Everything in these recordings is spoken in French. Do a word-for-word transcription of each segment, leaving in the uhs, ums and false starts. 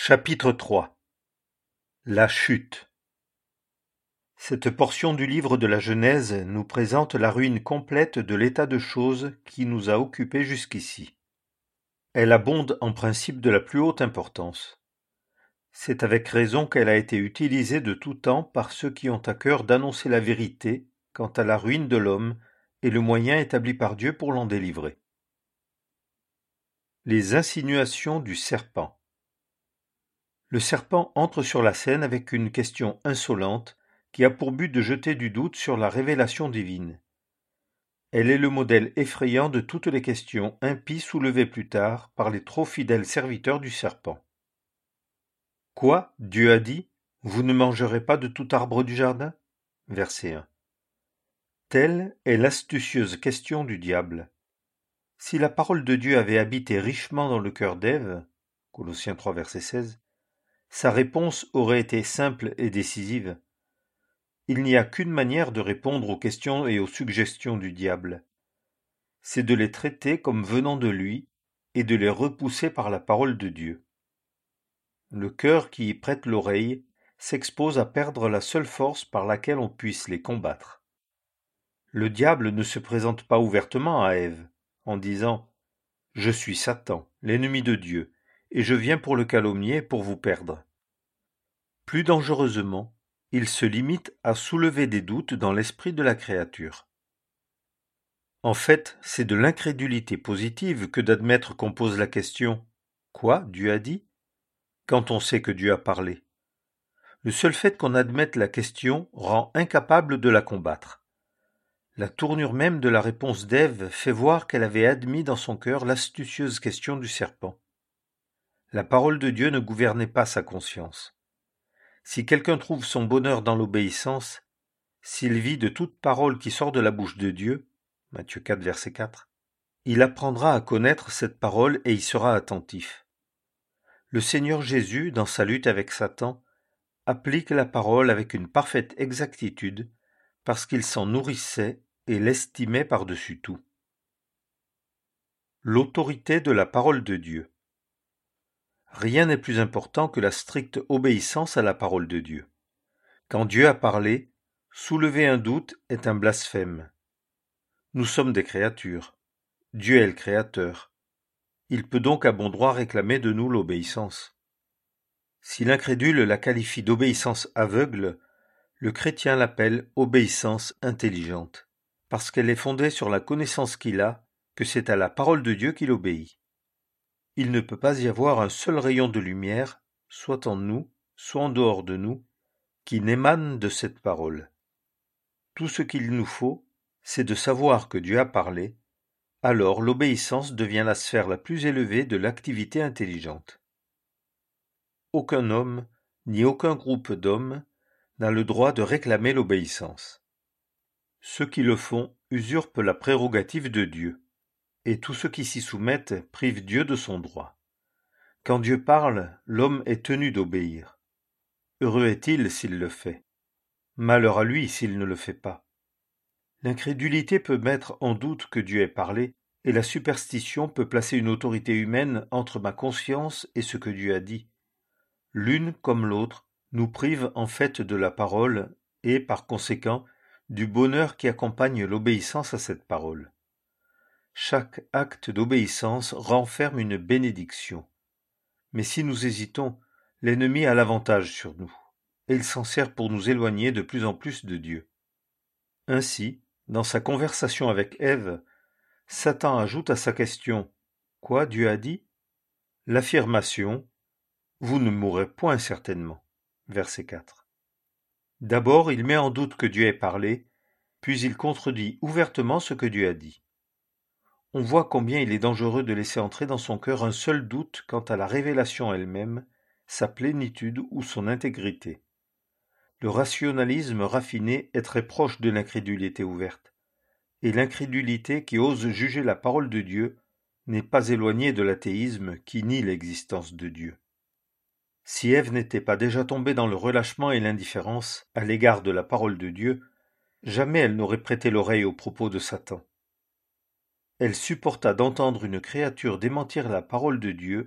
Chapitre trois. La chute. Cette portion du livre de la Genèse nous présente la ruine complète de l'état de choses qui nous a occupés jusqu'ici. Elle abonde en principes de la plus haute importance. C'est avec raison qu'elle a été utilisée de tout temps par ceux qui ont à cœur d'annoncer la vérité quant à la ruine de l'homme et le moyen établi par Dieu pour l'en délivrer. Les insinuations du serpent. Le serpent entre sur la scène avec une question insolente qui a pour but de jeter du doute sur la révélation divine. Elle est le modèle effrayant de toutes les questions impies soulevées plus tard par les trop fidèles serviteurs du serpent. Quoi, Dieu a dit, vous ne mangerez pas de tout arbre du jardin ? Verset un. Telle est l'astucieuse question du diable. Si la parole de Dieu avait habité richement dans le cœur d'Ève, Colossiens trois, verset seize, sa réponse aurait été simple et décisive. Il n'y a qu'une manière de répondre aux questions et aux suggestions du diable. C'est de les traiter comme venant de lui et de les repousser par la parole de Dieu. Le cœur qui y prête l'oreille s'expose à perdre la seule force par laquelle on puisse les combattre. Le diable ne se présente pas ouvertement à Ève en disant « Je suis Satan, l'ennemi de Dieu, et je viens pour le calomnier pour vous perdre ». Plus dangereusement, il se limite à soulever des doutes dans l'esprit de la créature. En fait, c'est de l'incrédulité positive que d'admettre qu'on pose la question « Quoi, Dieu a dit ?» quand on sait que Dieu a parlé. Le seul fait qu'on admette la question rend incapable de la combattre. La tournure même de la réponse d'Ève fait voir qu'elle avait admis dans son cœur l'astucieuse question du serpent. La parole de Dieu ne gouvernait pas sa conscience. Si quelqu'un trouve son bonheur dans l'obéissance, s'il vit de toute parole qui sort de la bouche de Dieu, Matthieu quatre, verset quatre, il apprendra à connaître cette parole et y sera attentif. Le Seigneur Jésus, dans sa lutte avec Satan, applique la parole avec une parfaite exactitude parce qu'il s'en nourrissait et l'estimait par-dessus tout. L'autorité de la parole de Dieu. Rien n'est plus important que la stricte obéissance à la parole de Dieu. Quand Dieu a parlé, soulever un doute est un blasphème. Nous sommes des créatures. Dieu est le Créateur. Il peut donc à bon droit réclamer de nous l'obéissance. Si l'incrédule la qualifie d'obéissance aveugle, le chrétien l'appelle obéissance intelligente, parce qu'elle est fondée sur la connaissance qu'il a que c'est à la parole de Dieu qu'il obéit. Il ne peut pas y avoir un seul rayon de lumière, soit en nous, soit en dehors de nous, qui n'émane de cette parole. Tout ce qu'il nous faut, c'est de savoir que Dieu a parlé, alors l'obéissance devient la sphère la plus élevée de l'activité intelligente. Aucun homme, ni aucun groupe d'hommes, n'a le droit de réclamer l'obéissance. Ceux qui le font usurpent la prérogative de Dieu, et tous ceux qui s'y soumettent privent Dieu de son droit. Quand Dieu parle, l'homme est tenu d'obéir. Heureux est-il s'il le fait. Malheur à lui s'il ne le fait pas. L'incrédulité peut mettre en doute que Dieu ait parlé, et la superstition peut placer une autorité humaine entre ma conscience et ce que Dieu a dit. L'une comme l'autre nous prive en fait de la parole et, par conséquent, du bonheur qui accompagne l'obéissance à cette parole. Chaque acte d'obéissance renferme une bénédiction. Mais si nous hésitons, l'ennemi a l'avantage sur nous, et il s'en sert pour nous éloigner de plus en plus de Dieu. Ainsi, dans sa conversation avec Ève, Satan ajoute à sa question « Quoi, Dieu a dit ?» l'affirmation « Vous ne mourrez point certainement » verset quatre. D'abord, il met en doute que Dieu ait parlé, puis il contredit ouvertement ce que Dieu a dit. On voit combien il est dangereux de laisser entrer dans son cœur un seul doute quant à la révélation elle-même, sa plénitude ou son intégrité. Le rationalisme raffiné est très proche de l'incrédulité ouverte, et l'incrédulité qui ose juger la parole de Dieu n'est pas éloignée de l'athéisme qui nie l'existence de Dieu. Si Ève n'était pas déjà tombée dans le relâchement et l'indifférence à l'égard de la parole de Dieu, jamais elle n'aurait prêté l'oreille aux propos de Satan. Elle supporta d'entendre une créature démentir la parole de Dieu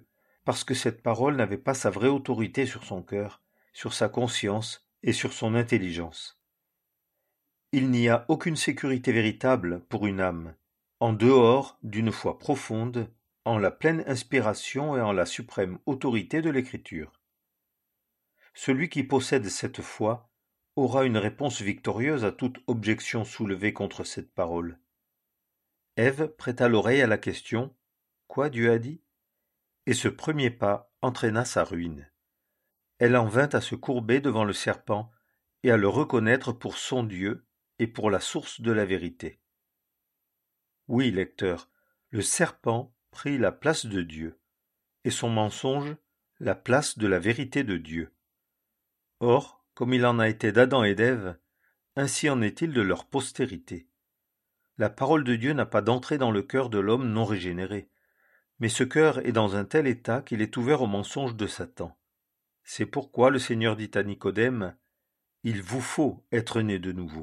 parce que cette parole n'avait pas sa vraie autorité sur son cœur, sur sa conscience et sur son intelligence. Il n'y a aucune sécurité véritable pour une âme, en dehors d'une foi profonde, en la pleine inspiration et en la suprême autorité de l'Écriture. Celui qui possède cette foi aura une réponse victorieuse à toute objection soulevée contre cette parole. Ève prêta l'oreille à la question « Quoi Dieu a dit ?» et ce premier pas entraîna sa ruine. Elle en vint à se courber devant le serpent et à le reconnaître pour son Dieu et pour la source de la vérité. Oui, lecteur, le serpent prit la place de Dieu, et son mensonge la place de la vérité de Dieu. Or, comme il en a été d'Adam et d'Ève, ainsi en est-il de leur postérité. La parole de Dieu n'a pas d'entrée dans le cœur de l'homme non régénéré, mais ce cœur est dans un tel état qu'il est ouvert au mensonge de Satan. C'est pourquoi le Seigneur dit à Nicodème, « Il vous faut être né de nouveau. »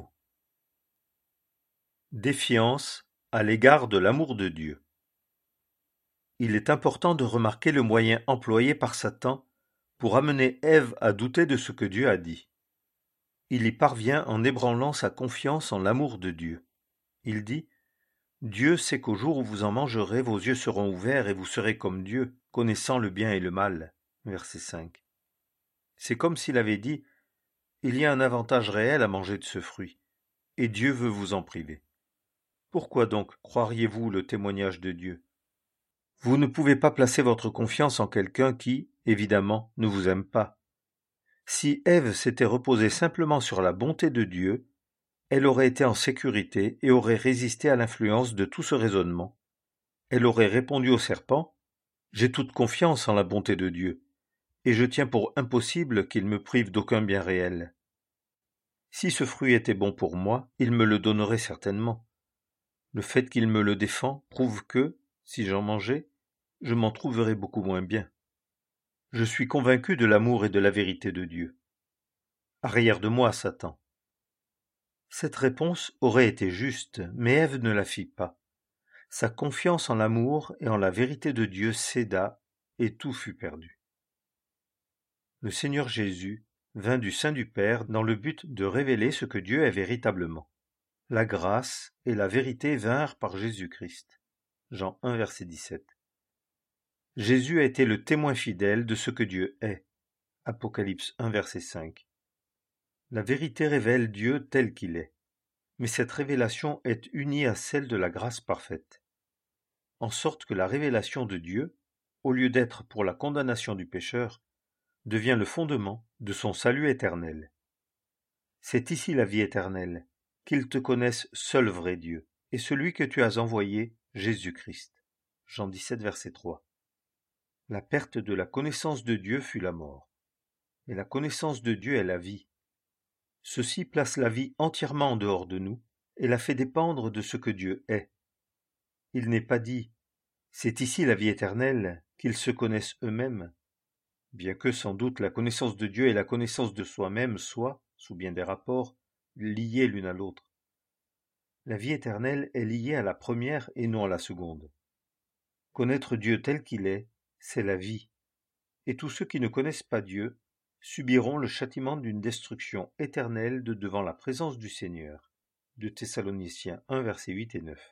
Défiance à l'égard de l'amour de Dieu. Il est important de remarquer le moyen employé par Satan pour amener Ève à douter de ce que Dieu a dit. Il y parvient en ébranlant sa confiance en l'amour de Dieu. Il dit « Dieu sait qu'au jour où vous en mangerez, vos yeux seront ouverts et vous serez comme Dieu, connaissant le bien et le mal. » Verset cinq. C'est comme s'il avait dit « Il y a un avantage réel à manger de ce fruit, et Dieu veut vous en priver. » Pourquoi donc croiriez-vous le témoignage de Dieu ? Vous ne pouvez pas placer votre confiance en quelqu'un qui, évidemment, ne vous aime pas. Si Ève s'était reposée simplement sur la bonté de Dieu, elle aurait été en sécurité et aurait résisté à l'influence de tout ce raisonnement. Elle aurait répondu au serpent « J'ai toute confiance en la bonté de Dieu, et je tiens pour impossible qu'il me prive d'aucun bien réel. Si ce fruit était bon pour moi, il me le donnerait certainement. Le fait qu'il me le défend prouve que, si j'en mangeais, je m'en trouverais beaucoup moins bien. Je suis convaincu de l'amour et de la vérité de Dieu. Arrière de moi, Satan. » Cette réponse aurait été juste, mais Ève ne la fit pas. Sa confiance en l'amour et en la vérité de Dieu céda, et tout fut perdu. Le Seigneur Jésus vint du sein du Père dans le but de révéler ce que Dieu est véritablement. La grâce et la vérité vinrent par Jésus-Christ. Jean un, verset dix-sept. Jésus a été le témoin fidèle de ce que Dieu est. Apocalypse un, verset cinq. La vérité révèle Dieu tel qu'il est, mais cette révélation est unie à celle de la grâce parfaite, en sorte que la révélation de Dieu, au lieu d'être pour la condamnation du pécheur, devient le fondement de son salut éternel. C'est ici la vie éternelle, qu'ils te connaissent seul vrai Dieu, et celui que tu as envoyé, Jésus-Christ. Jean dix-sept, verset trois. La perte de la connaissance de Dieu fut la mort, et la connaissance de Dieu est la vie. Ceci place la vie entièrement en dehors de nous, et la fait dépendre de ce que Dieu est. Il n'est pas dit « c'est ici la vie éternelle, qu'ils se connaissent eux-mêmes », bien que sans doute la connaissance de Dieu et la connaissance de soi-même soient, sous bien des rapports, liées l'une à l'autre. La vie éternelle est liée à la première et non à la seconde. Connaître Dieu tel qu'il est, c'est la vie, et tous ceux qui ne connaissent pas Dieu subiront le châtiment d'une destruction éternelle de devant la présence du Seigneur. De Thessaloniciens un, versets huit et neuf.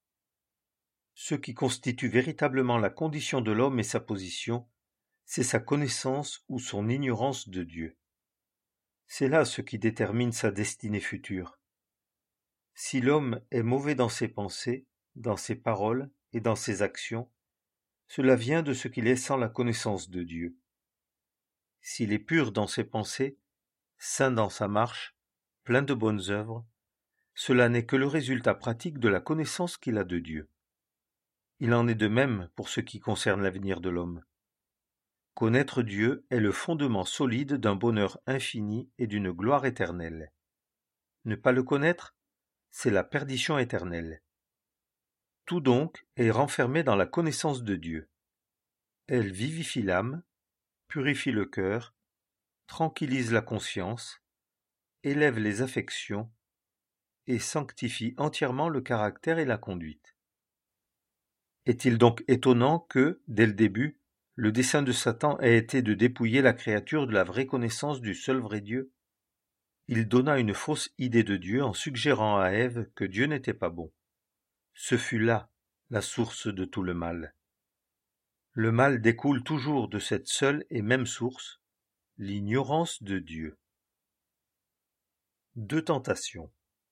Ce qui constitue véritablement la condition de l'homme et sa position, c'est sa connaissance ou son ignorance de Dieu. C'est là ce qui détermine sa destinée future. Si l'homme est mauvais dans ses pensées, dans ses paroles et dans ses actions, cela vient de ce qu'il est sans la connaissance de Dieu. S'il est pur dans ses pensées, saint dans sa marche, plein de bonnes œuvres, cela n'est que le résultat pratique de la connaissance qu'il a de Dieu. Il en est de même pour ce qui concerne l'avenir de l'homme. Connaître Dieu est le fondement solide d'un bonheur infini et d'une gloire éternelle. Ne pas le connaître, c'est la perdition éternelle. Tout donc est renfermé dans la connaissance de Dieu. Elle vivifie l'âme, purifie le cœur, tranquillise la conscience, élève les affections et sanctifie entièrement le caractère et la conduite. Est-il donc étonnant que, dès le début, le dessein de Satan a été de dépouiller la créature de la vraie connaissance du seul vrai Dieu. Il donna une fausse idée de Dieu en suggérant à Ève que Dieu n'était pas bon. Ce fut là la source de tout le mal. Le mal découle toujours de cette seule et même source, l'ignorance de Dieu. Deux tentations.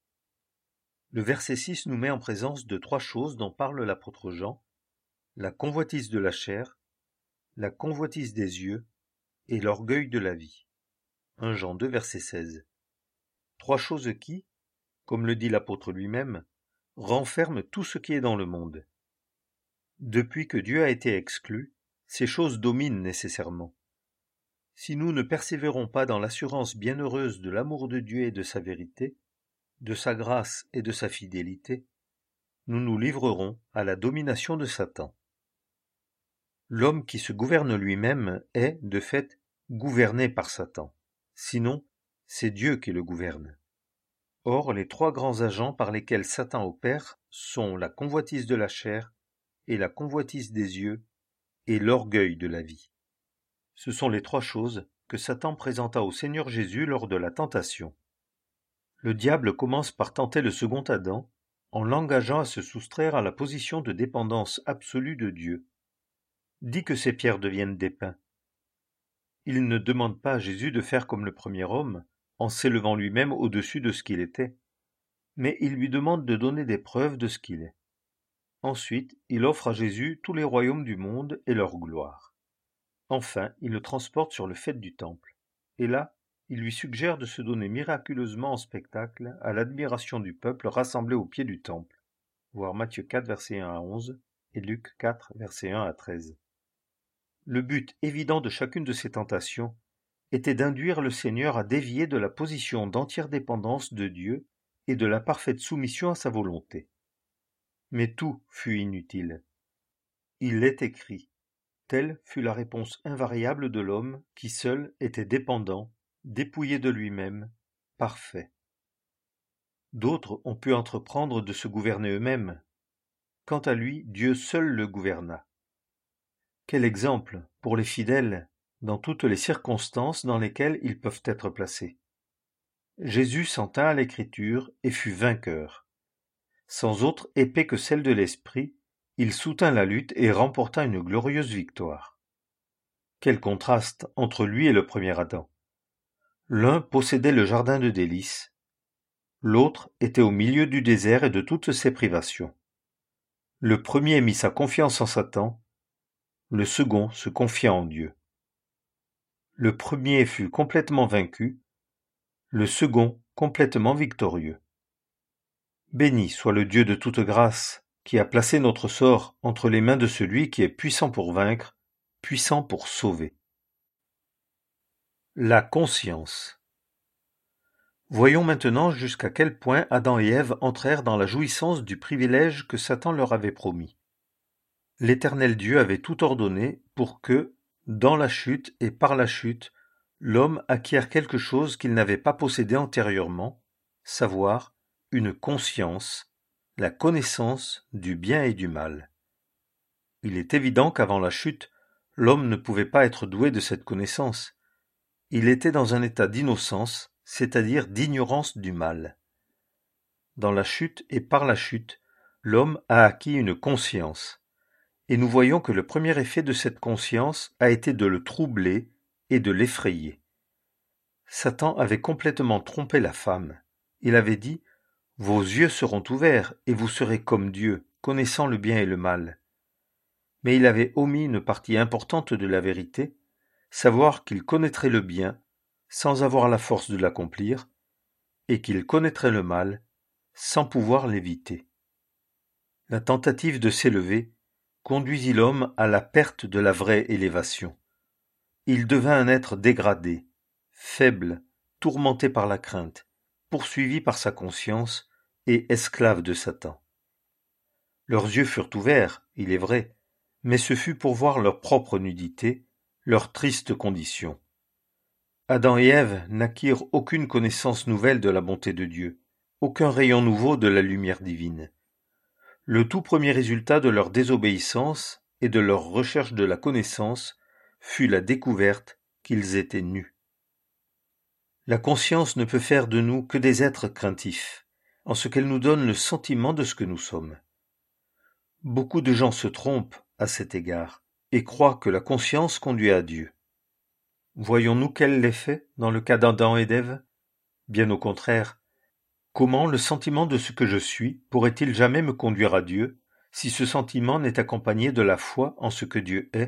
Le verset six nous met en présence de trois choses dont parle l'apôtre Jean, la convoitise de la chair, la convoitise des yeux et l'orgueil de la vie. premier Jean deux, verset seize. Trois choses qui, comme le dit l'apôtre lui-même, renferment tout ce qui est dans le monde. Depuis que Dieu a été exclu, ces choses dominent nécessairement. Si nous ne persévérons pas dans l'assurance bienheureuse de l'amour de Dieu et de sa vérité, de sa grâce et de sa fidélité, nous nous livrerons à la domination de Satan. L'homme qui se gouverne lui-même est, de fait, gouverné par Satan. Sinon, c'est Dieu qui le gouverne. Or, les trois grands agents par lesquels Satan opère sont la convoitise de la chair et la convoitise des yeux et l'orgueil de la vie. Ce sont les trois choses que Satan présenta au Seigneur Jésus lors de la tentation. Le diable commence par tenter le second Adam en l'engageant à se soustraire à la position de dépendance absolue de Dieu. Dit que ces pierres deviennent des pains. Il ne demande pas à Jésus de faire comme le premier homme, en s'élevant lui-même au-dessus de ce qu'il était, mais il lui demande de donner des preuves de ce qu'il est. Ensuite, il offre à Jésus tous les royaumes du monde et leur gloire. Enfin, il le transporte sur le faîte du temple, et là, il lui suggère de se donner miraculeusement en spectacle à l'admiration du peuple rassemblé au pied du temple, voir Matthieu quatre, versets un à onze, et Luc quatre, versets un à treize. Le but évident de chacune de ces tentations était d'induire le Seigneur à dévier de la position d'entière dépendance de Dieu et de la parfaite soumission à sa volonté. Mais tout fut inutile. Il est écrit. Telle fut la réponse invariable de l'homme qui seul était dépendant, dépouillé de lui-même, parfait. D'autres ont pu entreprendre de se gouverner eux-mêmes. Quant à lui, Dieu seul le gouverna. Quel exemple pour les fidèles dans toutes les circonstances dans lesquelles ils peuvent être placés. Jésus s'en tint à l'Écriture et fut vainqueur. Sans autre épée que celle de l'Esprit, il soutint la lutte et remporta une glorieuse victoire. Quel contraste entre lui et le premier Adam. L'un possédait le jardin de délices, l'autre était au milieu du désert et de toutes ses privations. Le premier mit sa confiance en Satan, le second se confia en Dieu. Le premier fut complètement vaincu, le second complètement victorieux. Béni soit le Dieu de toute grâce, qui a placé notre sort entre les mains de celui qui est puissant pour vaincre, puissant pour sauver. La conscience. Voyons maintenant jusqu'à quel point Adam et Ève entrèrent dans la jouissance du privilège que Satan leur avait promis. L'Éternel Dieu avait tout ordonné pour que, dans la chute et par la chute, l'homme acquiert quelque chose qu'il n'avait pas possédé antérieurement, savoir une conscience, la connaissance du bien et du mal. Il est évident qu'avant la chute, l'homme ne pouvait pas être doué de cette connaissance. Il était dans un état d'innocence, c'est-à-dire d'ignorance du mal. Dans la chute et par la chute, l'homme a acquis une conscience. Et nous voyons que le premier effet de cette conscience a été de le troubler et de l'effrayer. Satan avait complètement trompé la femme. Il avait dit « Vos yeux seront ouverts et vous serez comme Dieu, connaissant le bien et le mal. » Mais il avait omis une partie importante de la vérité, savoir qu'il connaîtrait le bien sans avoir la force de l'accomplir, et qu'il connaîtrait le mal sans pouvoir l'éviter. La tentative de s'élever conduisit l'homme à la perte de la vraie élévation. Il devint un être dégradé, faible, tourmenté par la crainte, poursuivi par sa conscience et esclave de Satan. Leurs yeux furent ouverts, il est vrai, mais ce fut pour voir leur propre nudité, leur triste condition. Adam et Ève n'acquirent aucune connaissance nouvelle de la bonté de Dieu, aucun rayon nouveau de la lumière divine. Le tout premier résultat de leur désobéissance et de leur recherche de la connaissance fut la découverte qu'ils étaient nus. La conscience ne peut faire de nous que des êtres craintifs, en ce qu'elle nous donne le sentiment de ce que nous sommes. Beaucoup de gens se trompent à cet égard et croient que la conscience conduit à Dieu. Voyons-nous quel l'effet dans le cas d'Adam et d'Ève ? Bien au contraire. Comment le sentiment de ce que je suis pourrait-il jamais me conduire à Dieu si ce sentiment n'est accompagné de la foi en ce que Dieu est ?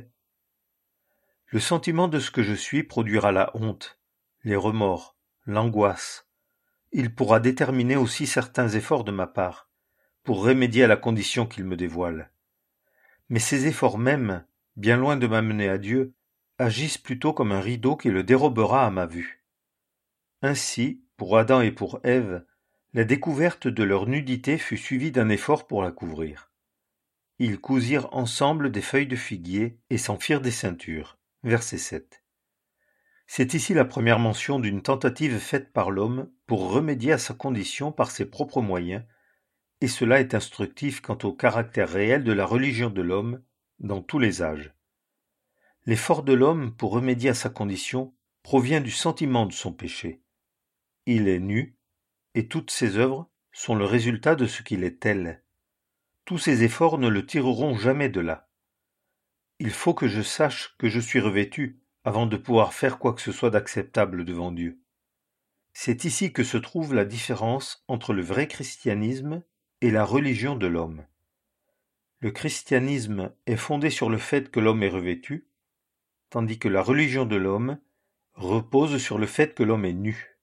Le sentiment de ce que je suis produira la honte, les remords, l'angoisse. Il pourra déterminer aussi certains efforts de ma part, pour remédier à la condition qu'il me dévoile. Mais ces efforts mêmes, bien loin de m'amener à Dieu, agissent plutôt comme un rideau qui le dérobera à ma vue. Ainsi, pour Adam et pour Ève, la découverte de leur nudité fut suivie d'un effort pour la couvrir. Ils cousirent ensemble des feuilles de figuier et s'en firent des ceintures. Verset sept. C'est ici la première mention d'une tentative faite par l'homme pour remédier à sa condition par ses propres moyens, et cela est instructif quant au caractère réel de la religion de l'homme dans tous les âges. L'effort de l'homme pour remédier à sa condition provient du sentiment de son péché. Il est nu, et toutes ses œuvres sont le résultat de ce qu'il est tel. Tous ses efforts ne le tireront jamais de là. Il faut que je sache que je suis revêtu avant de pouvoir faire quoi que ce soit d'acceptable devant Dieu. C'est ici que se trouve la différence entre le vrai christianisme et la religion de l'homme. Le christianisme est fondé sur le fait que l'homme est revêtu, tandis que la religion de l'homme repose sur le fait que l'homme est nu.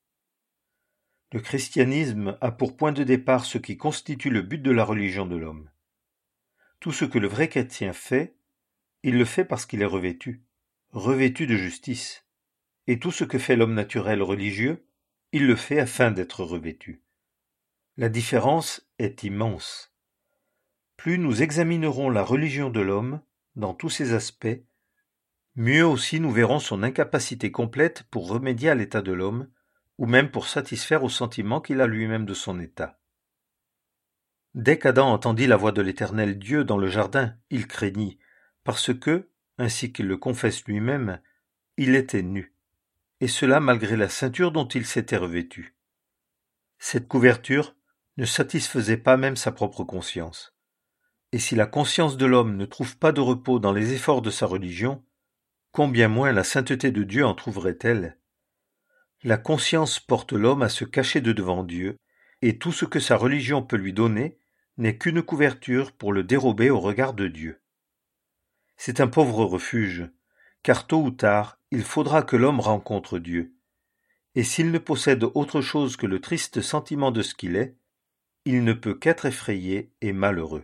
Le christianisme a pour point de départ ce qui constitue le but de la religion de l'homme. Tout ce que le vrai chrétien fait, il le fait parce qu'il est revêtu, revêtu de justice. Et tout ce que fait l'homme naturel religieux, il le fait afin d'être revêtu. La différence est immense. Plus nous examinerons la religion de l'homme, dans tous ses aspects, mieux aussi nous verrons son incapacité complète pour remédier à l'état de l'homme, ou même pour satisfaire au sentiment qu'il a lui-même de son état. Dès qu'Adam entendit la voix de l'Éternel Dieu dans le jardin, il craignit, parce que, ainsi qu'il le confesse lui-même, il était nu, et cela malgré la ceinture dont il s'était revêtu. Cette couverture ne satisfaisait pas même sa propre conscience. Et si la conscience de l'homme ne trouve pas de repos dans les efforts de sa religion, combien moins la sainteté de Dieu en trouverait-elle ? La conscience porte l'homme à se cacher de devant Dieu, et tout ce que sa religion peut lui donner n'est qu'une couverture pour le dérober au regard de Dieu. C'est un pauvre refuge, car tôt ou tard, il faudra que l'homme rencontre Dieu. Et s'il ne possède autre chose que le triste sentiment de ce qu'il est, il ne peut qu'être effrayé et malheureux.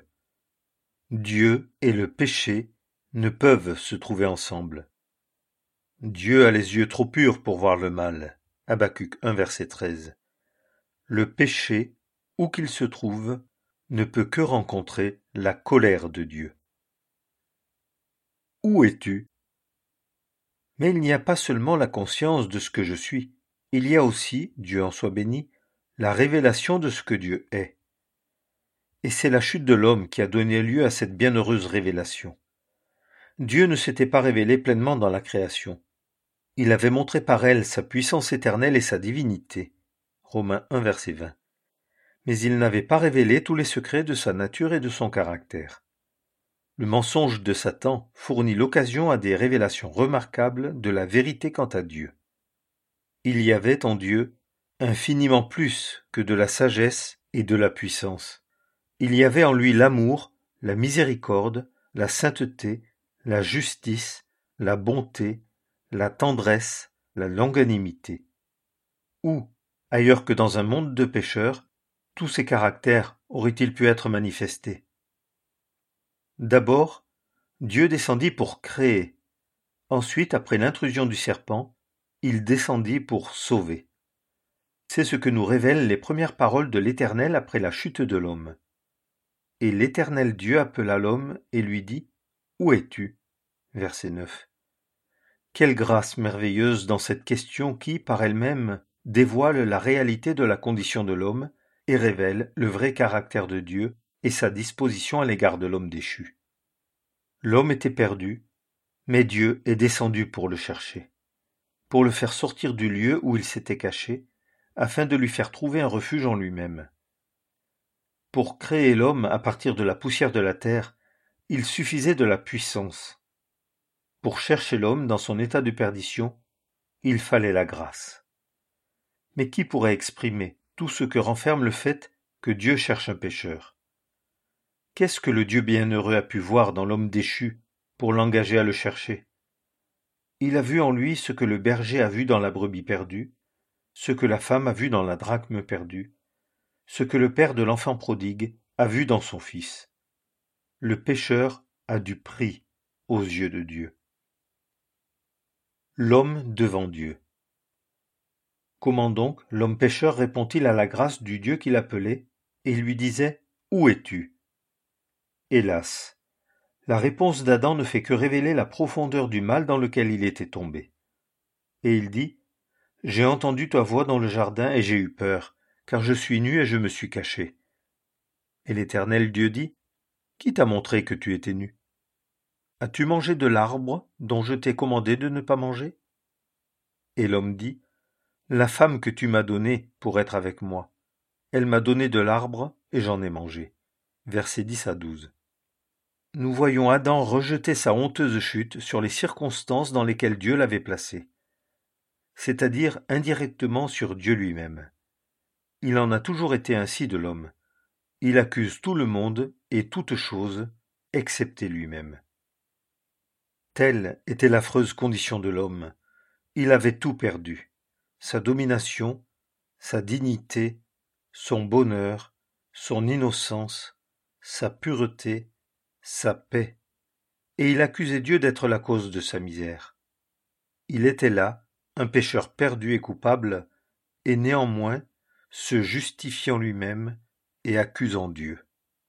Dieu et le péché ne peuvent se trouver ensemble. Dieu a les yeux trop purs pour voir le mal. Habacuc un, verset treize. Le péché, où qu'il se trouve, ne peut que rencontrer la colère de Dieu. Où es-tu ? Mais il n'y a pas seulement la conscience de ce que je suis, il y a aussi, Dieu en soit béni, la révélation de ce que Dieu est. Et c'est la chute de l'homme qui a donné lieu à cette bienheureuse révélation. Dieu ne s'était pas révélé pleinement dans la création. Il avait montré par elle sa puissance éternelle et sa divinité. Romains un, verset vingt. Mais il n'avait pas révélé tous les secrets de sa nature et de son caractère. Le mensonge de Satan fournit l'occasion à des révélations remarquables de la vérité quant à Dieu. Il y avait en Dieu infiniment plus que de la sagesse et de la puissance. Il y avait en lui l'amour, la miséricorde, la sainteté, la justice, la bonté, la tendresse, la longanimité. Où, ailleurs que dans un monde de pécheurs, tous ces caractères auraient-ils pu être manifestés ? D'abord, Dieu descendit pour créer. Ensuite, après l'intrusion du serpent, il descendit pour sauver. C'est ce que nous révèlent les premières paroles de l'Éternel après la chute de l'homme. Et l'Éternel Dieu appela l'homme et lui dit : « Où es-tu ? » Verset neuf. Quelle grâce merveilleuse dans cette question qui, par elle-même, dévoile la réalité de la condition de l'homme et révèle le vrai caractère de Dieu et sa disposition à l'égard de l'homme déchu. L'homme était perdu, mais Dieu est descendu pour le chercher, pour le faire sortir du lieu où il s'était caché, afin de lui faire trouver un refuge en lui-même. Pour créer l'homme à partir de la poussière de la terre, il suffisait de la puissance. Pour chercher l'homme dans son état de perdition, il fallait la grâce. Mais qui pourrait exprimer tout ce que renferme le fait que Dieu cherche un pécheur? Qu'est-ce que le Dieu bienheureux a pu voir dans l'homme déchu pour l'engager à le chercher? Il a vu en lui ce que le berger a vu dans la brebis perdue, ce que la femme a vu dans la drachme perdue, ce que le père de l'enfant prodigue a vu dans son fils. Le pécheur a du prix aux yeux de Dieu. L'homme devant Dieu. Comment donc l'homme pécheur répond-il à la grâce du Dieu qui l'appelait et lui disait « Où es-tu » Hélas, la réponse d'Adam ne fait que révéler la profondeur du mal dans lequel il était tombé. Et il dit « J'ai entendu ta voix dans le jardin et j'ai eu peur, car je suis nu et je me suis caché. » Et l'Éternel Dieu dit « Qui t'a montré que tu étais nu? As-tu mangé de l'arbre dont je t'ai commandé de ne pas manger ?» Et l'homme dit « La femme que tu m'as donnée pour être avec moi, elle m'a donné de l'arbre et j'en ai mangé. » Versets dix à douze. Nous voyons Adam rejeter sa honteuse chute sur les circonstances dans lesquelles Dieu l'avait placé, c'est-à-dire indirectement sur Dieu lui-même. Il en a toujours été ainsi de l'homme. Il accuse tout le monde et toute chose, excepté lui-même. Telle était l'affreuse condition de l'homme. Il avait tout perdu, sa domination, sa dignité, son bonheur, son innocence, sa pureté, sa paix, et il accusait Dieu d'être la cause de sa misère. Il était là, un pécheur perdu et coupable, et néanmoins se justifiant lui-même et accusant Dieu.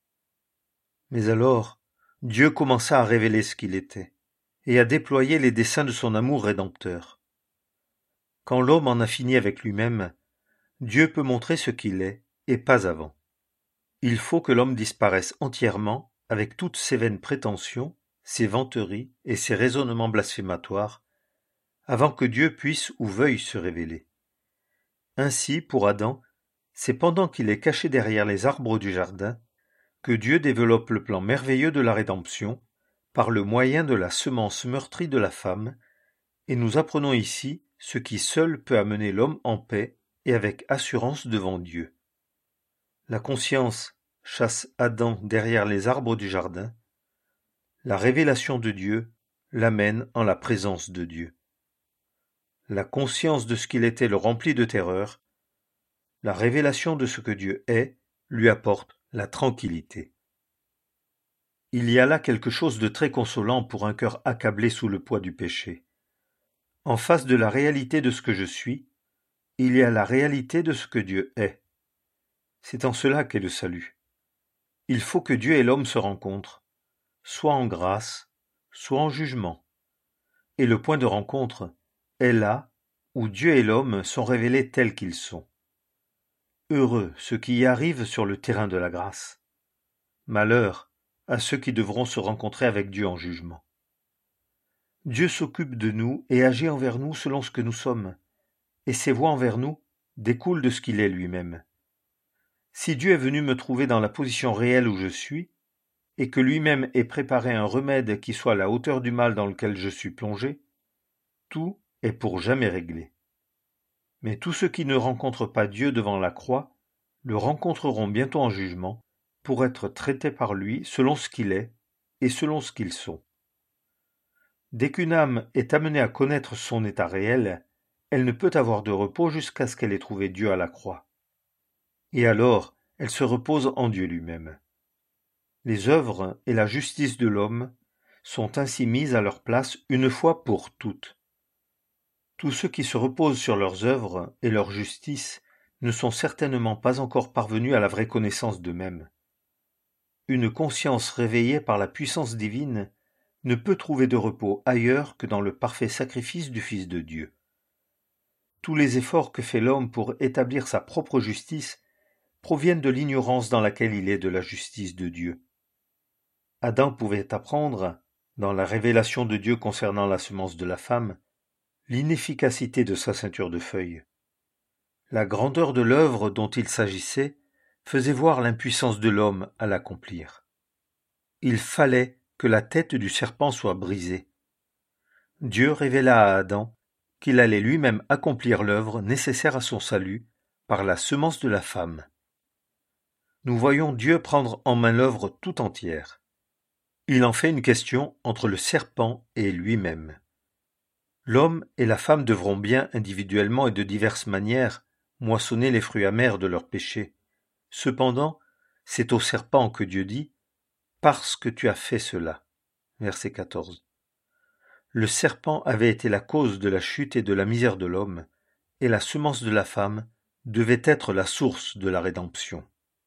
Mais alors, Dieu commença à révéler ce qu'il était, et à déployer les desseins de son amour rédempteur. Quand l'homme en a fini avec lui-même, Dieu peut montrer ce qu'il est, et pas avant. Il faut que l'homme disparaisse entièrement avec toutes ses vaines prétentions, ses vanteries et ses raisonnements blasphématoires, avant que Dieu puisse ou veuille se révéler. Ainsi, pour Adam, c'est pendant qu'il est caché derrière les arbres du jardin que Dieu développe le plan merveilleux de la rédemption par le moyen de la semence meurtrie de la femme, et nous apprenons ici ce qui seul peut amener l'homme en paix et avec assurance devant Dieu. La conscience chasse Adam derrière les arbres du jardin. La révélation de Dieu l'amène en la présence de Dieu. La conscience de ce qu'il était le remplit de terreur. La révélation de ce que Dieu est lui apporte la tranquillité. Il y a là quelque chose de très consolant pour un cœur accablé sous le poids du péché. En face de la réalité de ce que je suis, il y a la réalité de ce que Dieu est. C'est en cela qu'est le salut. Il faut que Dieu et l'homme se rencontrent, soit en grâce, soit en jugement. Et le point de rencontre est là où Dieu et l'homme sont révélés tels qu'ils sont. Heureux ceux qui y arrivent sur le terrain de la grâce. Malheur à ceux qui devront se rencontrer avec Dieu en jugement. Dieu s'occupe de nous et agit envers nous selon ce que nous sommes, et ses voies envers nous découlent de ce qu'il est lui-même. Si Dieu est venu me trouver dans la position réelle où je suis, et que lui-même ait préparé un remède qui soit à la hauteur du mal dans lequel je suis plongé, tout est pour jamais réglé. Mais tous ceux qui ne rencontrent pas Dieu devant la croix le rencontreront bientôt en jugement pour être traités par lui selon ce qu'il est et selon ce qu'ils sont. Dès qu'une âme est amenée à connaître son état réel, elle ne peut avoir de repos jusqu'à ce qu'elle ait trouvé Dieu à la croix. Et alors, elle se repose en Dieu lui-même. Les œuvres et la justice de l'homme sont ainsi mises à leur place une fois pour toutes. Tous ceux qui se reposent sur leurs œuvres et leur justice ne sont certainement pas encore parvenus à la vraie connaissance d'eux-mêmes. Une conscience réveillée par la puissance divine ne peut trouver de repos ailleurs que dans le parfait sacrifice du Fils de Dieu. Tous les efforts que fait l'homme pour établir sa propre justice proviennent de l'ignorance dans laquelle il est de la justice de Dieu. Adam pouvait apprendre dans la révélation de Dieu concernant la semence de la femme, l'inefficacité de sa ceinture de feuilles. La grandeur de l'œuvre dont il s'agissait faisait voir l'impuissance de l'homme à l'accomplir. Il fallait que la tête du serpent soit brisée. Dieu révéla à Adam qu'il allait lui-même accomplir l'œuvre nécessaire à son salut par la semence de la femme. Nous voyons Dieu prendre en main l'œuvre tout entière. Il en fait une question entre le serpent et lui-même. L'homme et la femme devront bien, individuellement et de diverses manières, moissonner les fruits amers de leur péché. Cependant, c'est au serpent que Dieu dit « Parce que tu as fait cela » verset quatorze. Le serpent avait été la cause de la chute et de la misère de l'homme, et la semence de la femme devait être la source de la rédemption.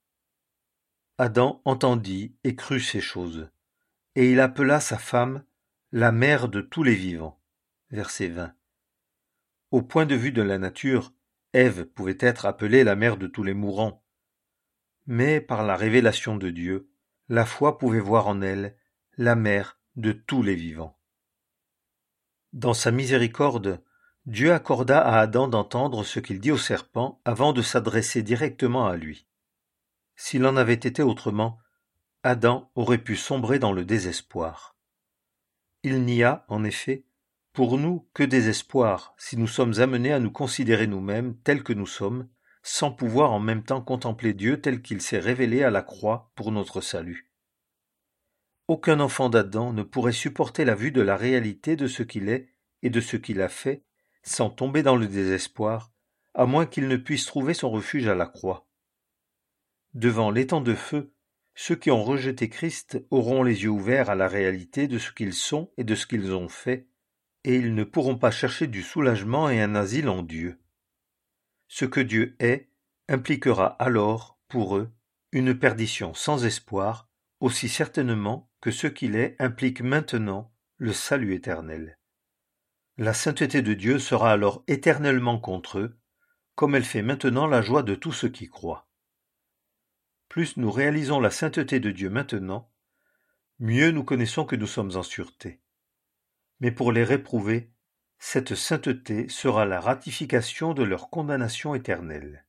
Adam entendit et crut ces choses, et il appela sa femme la mère de tous les vivants. Verset vingt. Au point de vue de la nature, Ève pouvait être appelée la mère de tous les mourants. Mais par la révélation de Dieu, la foi pouvait voir en elle la mère de tous les vivants. Dans sa miséricorde, Dieu accorda à Adam d'entendre ce qu'il dit au serpent avant de s'adresser directement à lui. S'il en avait été autrement, Adam aurait pu sombrer dans le désespoir. Il n'y a, en effet, pour nous que désespoir si nous sommes amenés à nous considérer nous-mêmes tels que nous sommes, sans pouvoir en même temps contempler Dieu tel qu'il s'est révélé à la croix pour notre salut. Aucun enfant d'Adam ne pourrait supporter la vue de la réalité de ce qu'il est et de ce qu'il a fait, sans tomber dans le désespoir, à moins qu'il ne puisse trouver son refuge à la croix. Devant l'étang de feu, ceux qui ont rejeté Christ auront les yeux ouverts à la réalité de ce qu'ils sont et de ce qu'ils ont fait, et ils ne pourront pas chercher du soulagement et un asile en Dieu. Ce que Dieu est impliquera alors, pour eux, une perdition sans espoir, aussi certainement que ce qu'il est implique maintenant le salut éternel. La sainteté de Dieu sera alors éternellement contre eux, comme elle fait maintenant la joie de tous ceux qui croient. Plus nous réalisons la sainteté de Dieu maintenant, mieux nous connaissons que nous sommes en sûreté. Mais pour les réprouvés, cette sainteté sera la ratification de leur condamnation éternelle.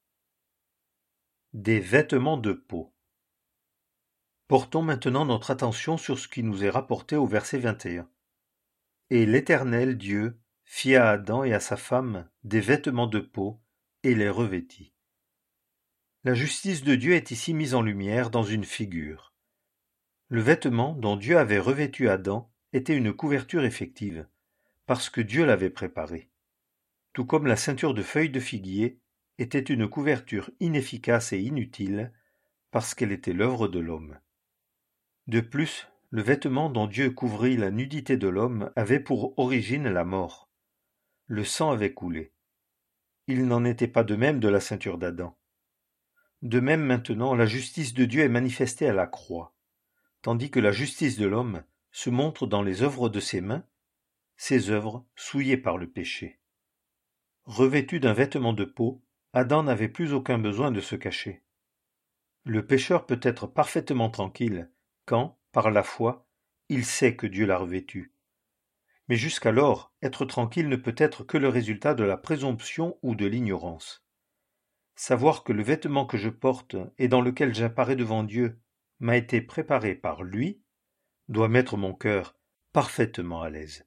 Des vêtements de peau. Portons maintenant notre attention sur ce qui nous est rapporté au verset vingt et un. Et l'Éternel Dieu fit à Adam et à sa femme des vêtements de peau et les revêtit. La justice de Dieu est ici mise en lumière dans une figure. Le vêtement dont Dieu avait revêtu Adam était une couverture effective, parce que Dieu l'avait préparé. Tout comme la ceinture de feuilles de figuier était une couverture inefficace et inutile, parce qu'elle était l'œuvre de l'homme. De plus, le vêtement dont Dieu couvrit la nudité de l'homme avait pour origine la mort. Le sang avait coulé. Il n'en était pas de même de la ceinture d'Adam. De même maintenant, la justice de Dieu est manifestée à la croix, tandis que la justice de l'homme se montre dans les œuvres de ses mains, ses œuvres souillées par le péché. Revêtu d'un vêtement de peau, Adam n'avait plus aucun besoin de se cacher. Le pécheur peut être parfaitement tranquille quand, par la foi, il sait que Dieu l'a revêtu. Mais jusqu'alors, être tranquille ne peut être que le résultat de la présomption ou de l'ignorance. Savoir que le vêtement que je porte et dans lequel j'apparais devant Dieu m'a été préparé par lui, doit mettre mon cœur parfaitement à l'aise.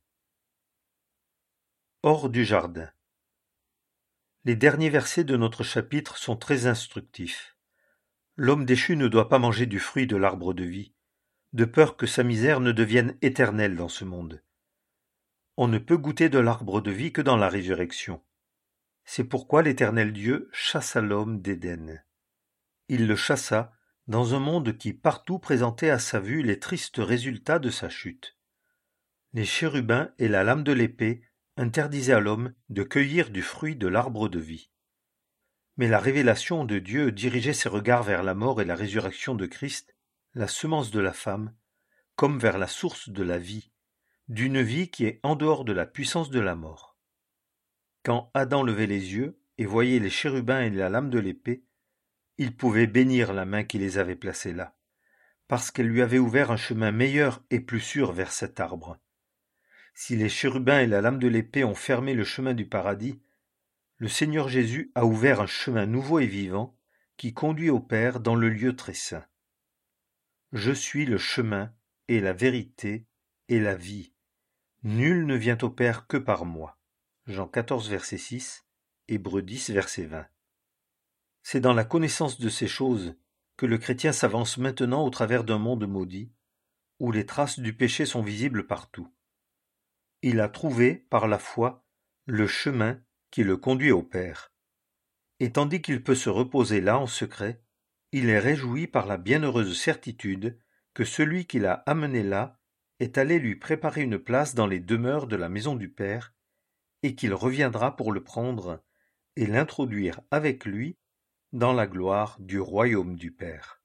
Hors du jardin. Les derniers versets de notre chapitre sont très instructifs. L'homme déchu ne doit pas manger du fruit de l'arbre de vie, de peur que sa misère ne devienne éternelle dans ce monde. On ne peut goûter de l'arbre de vie que dans la résurrection. C'est pourquoi l'Éternel Dieu chassa l'homme d'Éden. Il le chassa dans un monde qui partout présentait à sa vue les tristes résultats de sa chute. Les chérubins et la lame de l'épée interdisaient à l'homme de cueillir du fruit de l'arbre de vie. Mais la révélation de Dieu dirigeait ses regards vers la mort et la résurrection de Christ, la semence de la femme, comme vers la source de la vie, d'une vie qui est en dehors de la puissance de la mort. Quand Adam levait les yeux et voyait les chérubins et la lame de l'épée, il pouvait bénir la main qui les avait placés là, parce qu'elle lui avait ouvert un chemin meilleur et plus sûr vers cet arbre. Si les chérubins et la lame de l'épée ont fermé le chemin du paradis, le Seigneur Jésus a ouvert un chemin nouveau et vivant qui conduit au Père dans le lieu très saint. Je suis le chemin et la vérité et la vie. Nul ne vient au Père que par moi. Jean quatorze, verset six, Hébreux dix, verset vingt. C'est dans la connaissance de ces choses que le chrétien s'avance maintenant au travers d'un monde maudit, où les traces du péché sont visibles partout. Il a trouvé, par la foi, le chemin qui le conduit au Père. Et tandis qu'il peut se reposer là en secret, il est réjoui par la bienheureuse certitude que celui qui l'a amené là est allé lui préparer une place dans les demeures de la maison du Père, et qu'il reviendra pour le prendre et l'introduire avec lui dans la gloire du royaume du Père.